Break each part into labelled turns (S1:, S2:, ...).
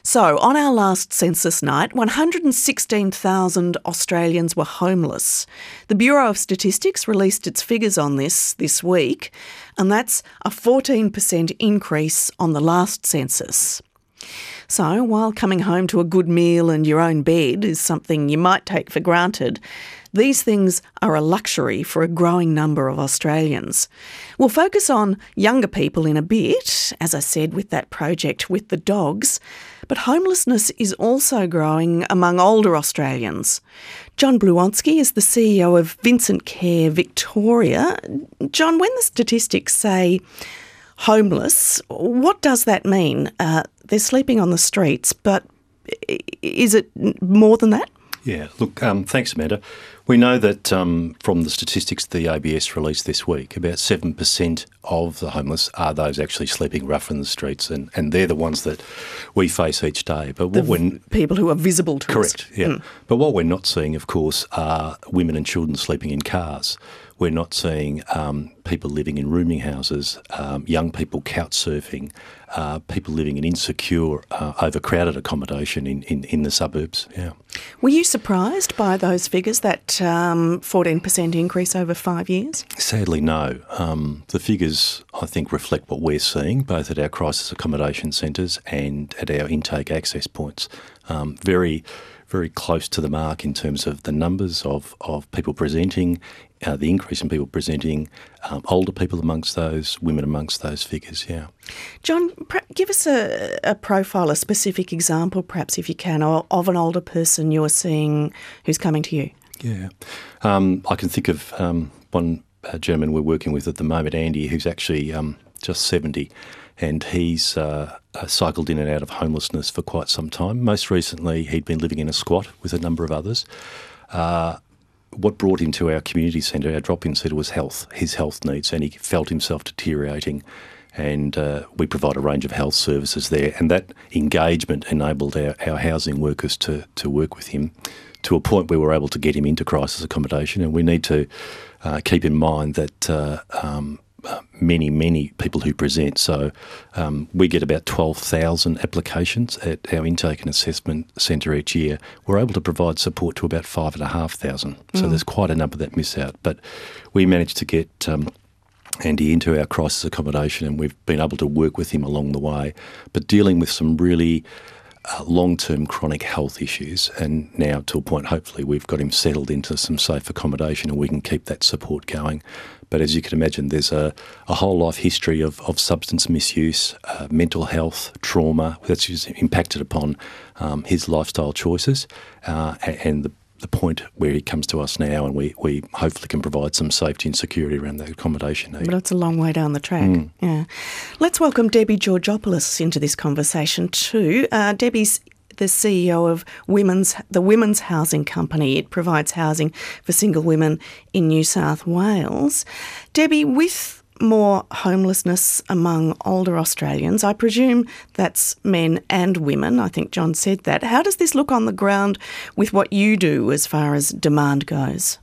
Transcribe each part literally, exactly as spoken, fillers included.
S1: So, on our last census night, one hundred sixteen thousand Australians were homeless. The Bureau of Statistics released its figures on this this week, and that's a fourteen percent increase on the last census. So, while coming home to a good meal and your own bed is something you might take for granted, these things are a luxury for a growing number of Australians. We'll focus on younger people in a bit, as I said, with that project with the dogs, but homelessness is also growing among older Australians. John Bluwonski is the C E O of Vincent Care Victoria. John, when the statistics say homeless, what does that mean? Uh, they're sleeping on the streets, but is it more than that?
S2: Yeah, look, um, thanks, Amanda. We know that um, from the statistics the A B S released this week, about seven percent of the homeless are those actually sleeping rough in the streets, and, and they're the ones that we face each day. But what
S1: the
S2: we're
S1: v- people who are visible to
S2: correct,
S1: us.
S2: Correct, yeah. Mm. But what we're not seeing, of course, are women and children sleeping in cars. We're not seeing um, people living in rooming houses, um, young people couch surfing, uh, people living in insecure, uh, overcrowded accommodation in, in, in the suburbs. Yeah.
S1: Were you surprised by those figures, that um, fourteen percent increase over five years?
S2: Sadly, no. Um, the figures, I think, reflect what we're seeing, both at our crisis accommodation centres and at our intake access points. Um, very, very close to the mark in terms of the numbers of, of people presenting, uh, the increase in people presenting, um, older people amongst those, women amongst those figures, yeah.
S1: John, give us a, a profile, a specific example, perhaps, if you can, of an older person you're seeing who's coming to you.
S2: Yeah. Um, I can think of um, one uh, gentleman we're working with at the moment, Andy, who's actually um, just seventy, and he's uh, uh, cycled in and out of homelessness for quite some time. Most recently, he'd been living in a squat with a number of others. Uh, what brought him to our community centre, our drop-in centre, was health, his health needs, and he felt himself deteriorating. And uh, we provide a range of health services there, and that engagement enabled our, our housing workers to, to work with him to a point where we're able to get him into crisis accommodation. And we need to uh, keep in mind that uh, um, many, many people who present, so um, we get about twelve thousand applications at our intake and assessment centre each year. We're able to provide support to about five thousand five hundred. So mm. there's quite a number that miss out. But we managed to get Um, Andy into our crisis accommodation, and we've been able to work with him along the way, but dealing with some really uh, long-term chronic health issues, and now to a point hopefully we've got him settled into some safe accommodation and we can keep that support going. But as you can imagine, there's a, a whole life history of, of substance misuse, uh, mental health, trauma that's just impacted upon um, his lifestyle choices uh, and the the point where he comes to us now, and we, we hopefully can provide some safety and security around that accommodation need.
S1: But it's a long way down the track.
S2: Mm.
S1: Yeah. Let's welcome Debbie Georgopoulos into this conversation too. Uh, Debbie's the C E O of Women's the Women's Housing Company. It provides housing for single women in New South Wales. Debbie, with more homelessness among older Australians, I presume that's men and women. I think John said that. How does this look on the ground with what you do as far as demand goes?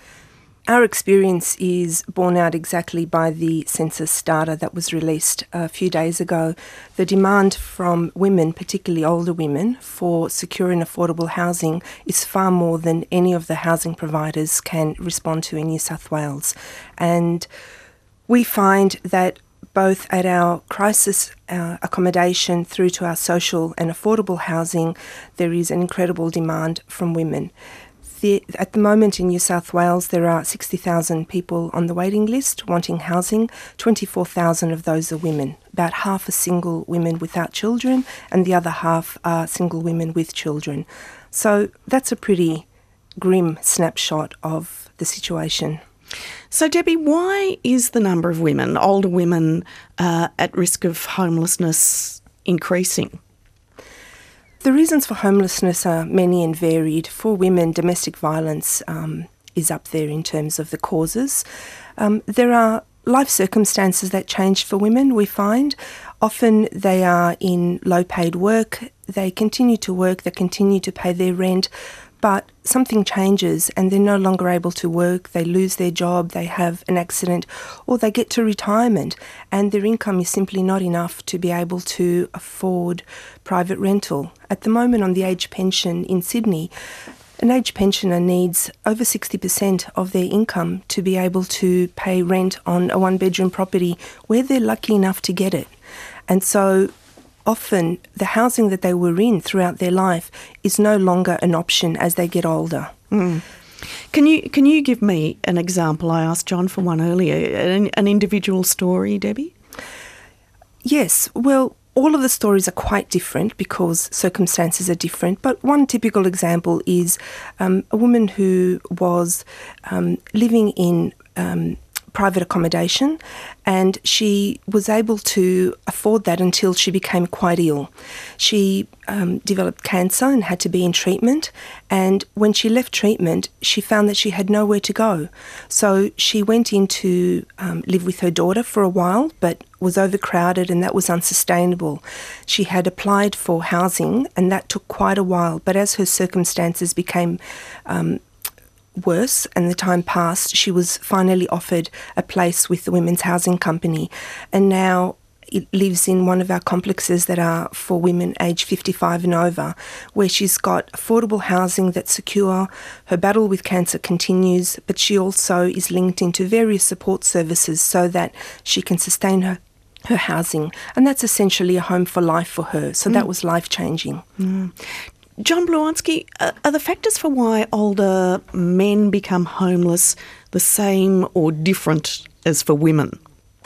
S3: Our experience is borne out exactly by the census data that was released a few days ago. The demand from women, particularly older women, for secure and affordable housing is far more than any of the housing providers can respond to in New South Wales. And we find that both at our crisis uh, accommodation through to our social and affordable housing, there is an incredible demand from women. The, at the moment in New South Wales, there are sixty thousand people on the waiting list wanting housing. twenty-four thousand of those are women. About half are single women without children, and the other half are single women with children. So that's a pretty grim snapshot of the situation.
S1: So, Debbie, why is the number of women, older women, uh, at risk of homelessness increasing?
S3: The reasons for homelessness are many and varied. For women, domestic violence um, is up there in terms of the causes. Um, there are life circumstances that change for women, we find. Often they are in low-paid work, they continue to work, they continue to pay their rent, but something changes and they're no longer able to work, they lose their job, they have an accident, or they get to retirement and their income is simply not enough to be able to afford private rental. At the moment on the age pension in Sydney, an age pensioner needs over sixty percent of their income to be able to pay rent on a one-bedroom property where they're lucky enough to get it. And so often the housing that they were in throughout their life is no longer an option as they get older.
S1: Mm. Can you can you give me an example? I asked John for one earlier, an, an individual story, Debbie?
S3: Yes, well, all of the stories are quite different because circumstances are different, but one typical example is um, a woman who was um, living in um, private accommodation and she was able to afford that until she became quite ill. She um, developed cancer and had to be in treatment, and when she left treatment she found that she had nowhere to go. So she went in to um, live with her daughter for a while, but was overcrowded and that was unsustainable. She had applied for housing and that took quite a while, but as her circumstances became um, worse and the time passed, she was finally offered a place with the Women's Housing Company, and now it lives in one of our complexes that are for women aged fifty-five and over, where she's got affordable housing that's secure. Her battle with cancer continues, but she also is linked into various support services so that she can sustain her her housing, and that's essentially a home for life for her. So mm. that was life-changing.
S1: Mm. John Blawonsky, are the factors for why older men become homeless the same or different as for women?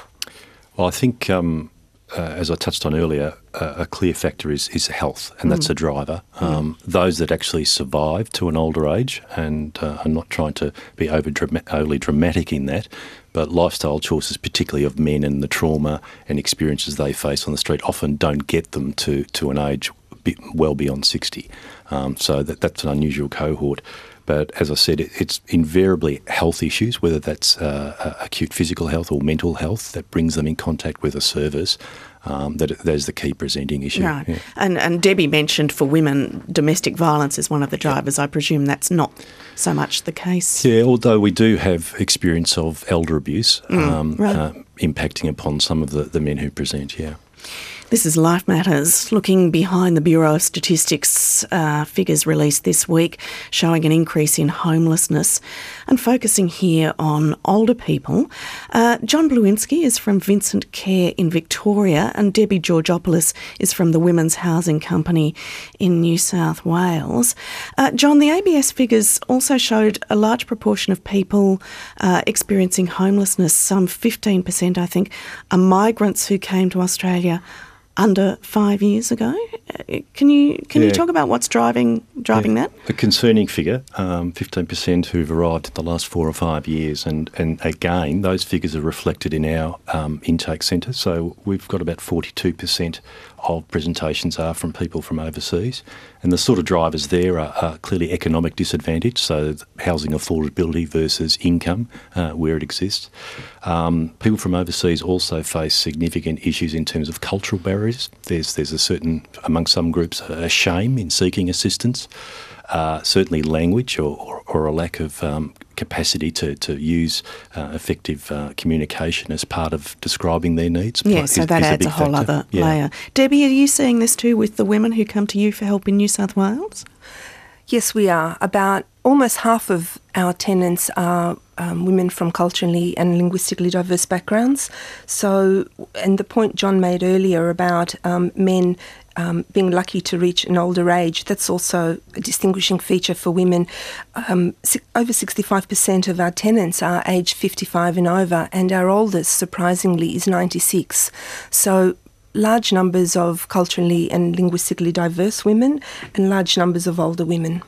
S2: Well, I think, um, uh, as I touched on earlier, uh, a clear factor is, is health, and that's mm. a driver. Um, mm. Those that actually survive to an older age, and uh, I'm not trying to be over drama- overly dramatic in that, but lifestyle choices, particularly of men and the trauma and experiences they face on the street, often don't get them to, to an age well beyond sixty. Um, so that, that's an unusual cohort. But as I said, it, it's invariably health issues, whether that's uh, acute physical health or mental health, that brings them in contact with a service. Um, that that is the key presenting issue.
S1: Right.
S2: Yeah.
S1: And, and Debbie mentioned for women, domestic violence is one of the drivers. Yeah. I presume that's not so much the case.
S2: Yeah, although we do have experience of elder abuse
S1: mm,
S2: um,
S1: right.
S2: uh, impacting upon some of the, the men who present, yeah.
S1: This is Life Matters, looking behind the Bureau of Statistics uh, figures released this week, showing an increase in homelessness and focusing here on older people. Uh, John Blawonsky is from Vincent Care in Victoria, and Debbie Georgopoulos is from the Women's Housing Company in New South Wales. Uh, John, the A B S figures also showed a large proportion of people uh, experiencing homelessness, some fifteen percent I think, are migrants who came to Australia under five years ago. Can you can yeah. you talk about what's driving driving yeah. that?
S2: A concerning figure, um, fifteen percent who've arrived in the last four or five years. And, and again, those figures are reflected in our um, intake centre. So we've got about forty-two percent of presentations are from people from overseas. And the sort of drivers there are, are clearly economic disadvantage, so housing affordability versus income uh, where it exists. Um, people from overseas also face significant issues in terms of cultural barriers. There's there's a certain, among some groups, a shame in seeking assistance. Uh, certainly language or, or, or a lack of um, capacity to, to use uh, effective uh, communication as part of describing their needs.
S1: Yeah, so
S2: is,
S1: that
S2: is
S1: adds a, a whole
S2: factor.
S1: other
S2: yeah.
S1: layer. Debbie, are you seeing this too with the women who come to you for help in New South Wales?
S3: Yes, we are. About almost half of our tenants are um, women from culturally and linguistically diverse backgrounds. So, and the point John made earlier about um, men um, being lucky to reach an older age, that's also a distinguishing feature for women. Um, si- over sixty-five percent of our tenants are aged fifty-five and over, and our oldest, surprisingly, is ninety-six. So large numbers of culturally and linguistically diverse women and large numbers of older women.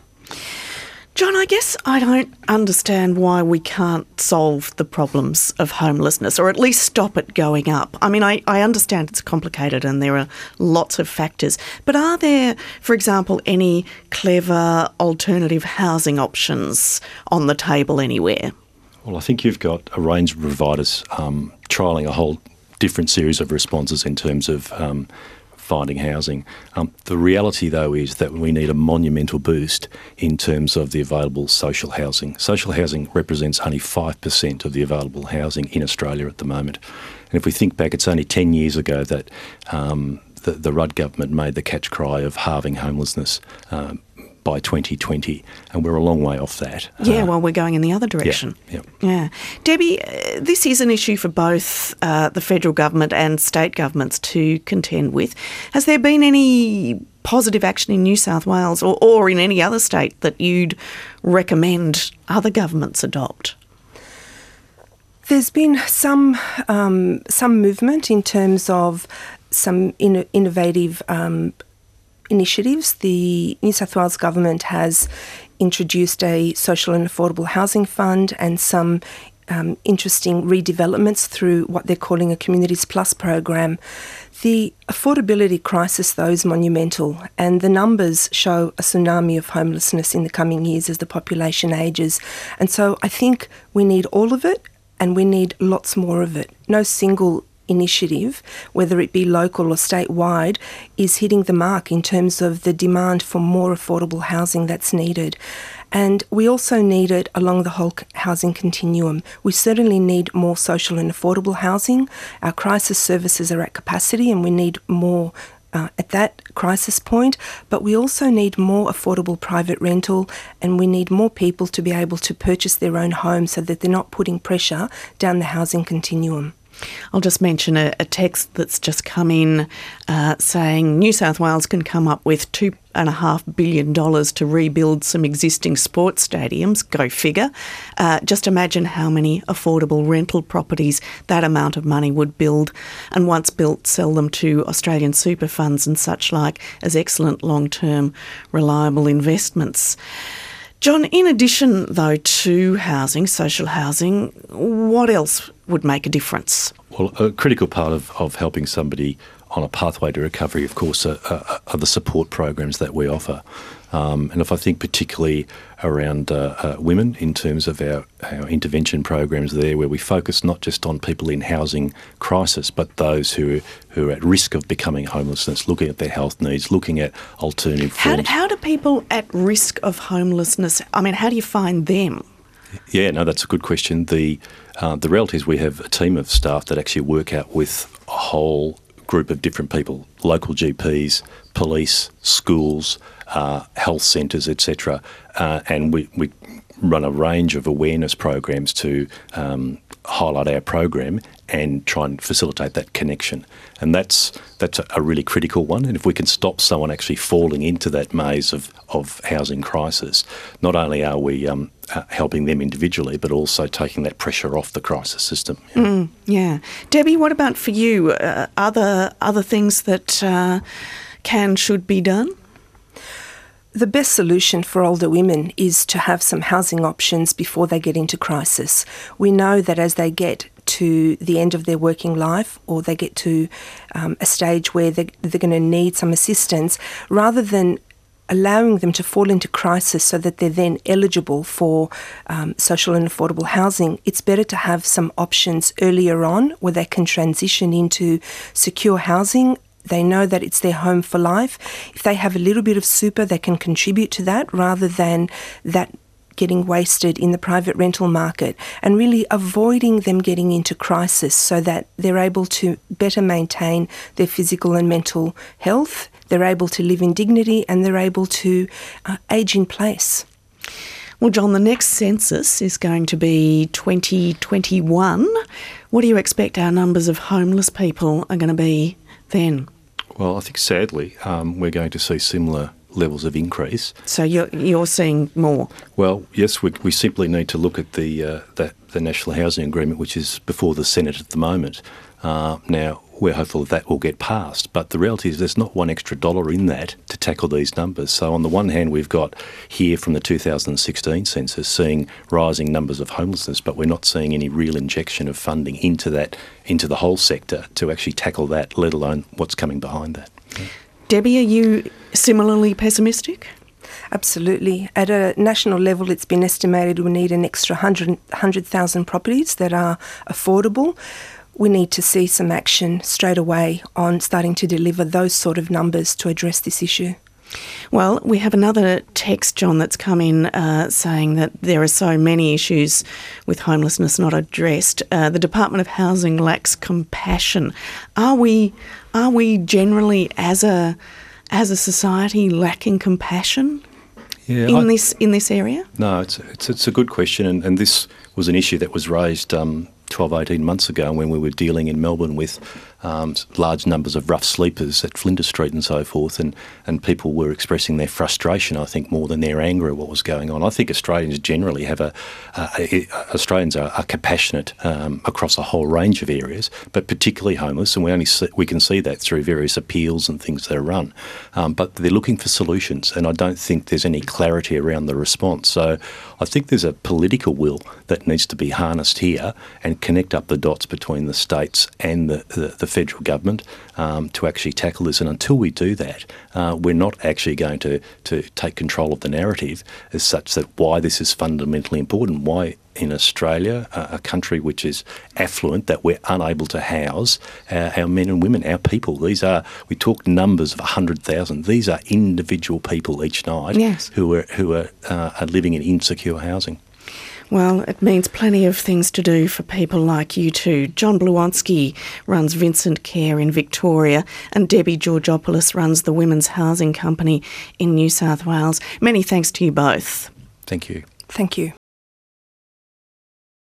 S1: John, I guess I don't understand why we can't solve the problems of homelessness, or at least stop it going up. I mean, I, I understand it's complicated and there are lots of factors, but are there, for example, any clever alternative housing options on the table anywhere?
S2: Well, I think you've got a range of providers um, trialling a whole different series of responses in terms of um, finding housing. Um, the reality, though, is that we need a monumental boost in terms of the available social housing. Social housing represents only five percent of the available housing in Australia at the moment. And if we think back, it's only ten years ago that um, the, the Rudd government made the catch cry of halving homelessness um, by twenty twenty, and we're a long way off that.
S1: Yeah,
S2: uh,
S1: well, we're going in the other direction.
S2: Yeah. yeah.
S1: yeah. Debbie, uh, this is an issue for both uh, the federal government and state governments to contend with. Has there been any positive action in New South Wales or, or in any other state that you'd recommend other governments adopt?
S3: There's been some um, some movement in terms of some in- innovative um initiatives. The New South Wales government has introduced a social and affordable housing fund and some um, interesting redevelopments through what they're calling a Communities Plus program. The affordability crisis, though, is monumental, and the numbers show a tsunami of homelessness in the coming years as the population ages. And so I think we need all of it, and we need lots more of it. No single initiative, whether it be local or statewide, is hitting the mark in terms of the demand for more affordable housing that's needed. And we also need it along the whole housing continuum. We certainly need more social and affordable housing. Our crisis services are at capacity and we need more Uh, at that crisis point, but we also need more affordable private rental, and we need more people to be able to purchase their own home so that they're not putting pressure down the housing continuum.
S1: I'll just mention a, a text that's just come in uh, saying New South Wales can come up with two and a half billion dollars to rebuild some existing sports stadiums. Go figure. Uh, just imagine how many affordable rental properties that amount of money would build, and once built, sell them to Australian super funds and such like as excellent long-term reliable investments. John, in addition, though, to housing, social housing, what else would make a difference?
S2: Well, a critical part of, of helping somebody on a pathway to recovery, of course, are, are, are the support programs that we offer. Um, and if I think particularly around uh, uh, women in terms of our, our intervention programs there, where we focus not just on people in housing crisis, but those who, who are at risk of becoming homelessness, looking at their health needs, looking at alternative
S1: how
S2: forms.
S1: Do, how do people at risk of homelessness, I mean, how do you find them?
S2: Yeah, no, that's a good question. The, uh, the reality is we have a team of staff that actually work out with a whole group of different people, local G Ps, police, schools, uh, health centres, et cetera. Uh, and we, we run a range of awareness programs to um, highlight our program and try and facilitate that connection. And that's that's a, a really critical one. And if we can stop someone actually falling into that maze of, of housing crisis, not only are we um, uh, helping them individually, but also taking that pressure off the crisis system.
S1: Yeah. Mm, yeah. Debbie, what about for you? Uh, other other things that uh, can, should be done?
S3: The best solution for older women is to have some housing options before they get into crisis. We know that as they get to the end of their working life, or they get to um, a stage where they, they're going to need some assistance, rather than allowing them to fall into crisis so that they're then eligible for um, social and affordable housing, it's better to have some options earlier on where they can transition into secure housing. They know that it's their home for life. If they have a little bit of super, they can contribute to that rather than that getting wasted in the private rental market, and really avoiding them getting into crisis so that they're able to better maintain their physical and mental health, they're able to live in dignity, and they're able to uh, age in place.
S1: Well, John, the next census is going to be twenty twenty-one. What do you expect our numbers of homeless people are going to be then?
S2: Well, I think sadly um, we're going to see similar levels of increase.
S1: So you're you're seeing more?
S2: Well, yes, we we simply need to look at the uh, the, the National Housing Agreement, which is before the Senate at the moment. Uh, now, we're hopeful that that will get passed, but the reality is there's not one extra dollar in that to tackle these numbers. So on the one hand, we've got here from the two thousand sixteen census seeing rising numbers of homelessness, but we're not seeing any real injection of funding into that, into the whole sector to actually tackle that, let alone what's coming behind that. Yeah.
S1: Debbie, are you similarly pessimistic?
S3: Absolutely. At a national level, it's been estimated we need an extra one hundred thousand properties that are affordable. we need to see some action straight away on starting to deliver those sort of numbers to address this issue.
S1: Well, we have another text, John, that's come in uh, saying that there are so many issues with homelessness not addressed. Uh, the Department of Housing lacks compassion. Are we are we generally, as a as a society, lacking compassion
S2: yeah,
S1: in
S2: I,
S1: this in this area?
S2: No, it's it's, it's a good question, and, and this was an issue that was raised um, twelve, eighteen months ago when we were dealing in Melbourne with um, large numbers of rough sleepers at Flinders Street and so forth, and, and people were expressing their frustration, I think, more than their anger at what was going on. I think Australians generally have a, uh, Australians are, are compassionate um, across a whole range of areas, but particularly homeless, and we only see, we can see that through various appeals and things that are run. Um, but they're looking for solutions, and I don't think there's any clarity around the response. So I think there's a political will that needs to be harnessed here and connect up the dots between the states and the, the, the federal government um, to actually tackle this. And until we do that, uh, we're not actually going to, to take control of the narrative as such that why this is fundamentally important, why in Australia, uh, a country which is affluent, that we're unable to house our, our men and women, our people. These are, we talk numbers of one hundred thousand. These are individual people each night
S1: yes.
S2: who are, who are, uh, are living in insecure housing.
S1: Well, it means plenty of things to do for people like you two. John Blawonsky runs Vincent Care in Victoria, and Debbie Georgopoulos runs the Women's Housing Company in New South Wales. Many thanks to you both.
S2: Thank you.
S3: Thank you.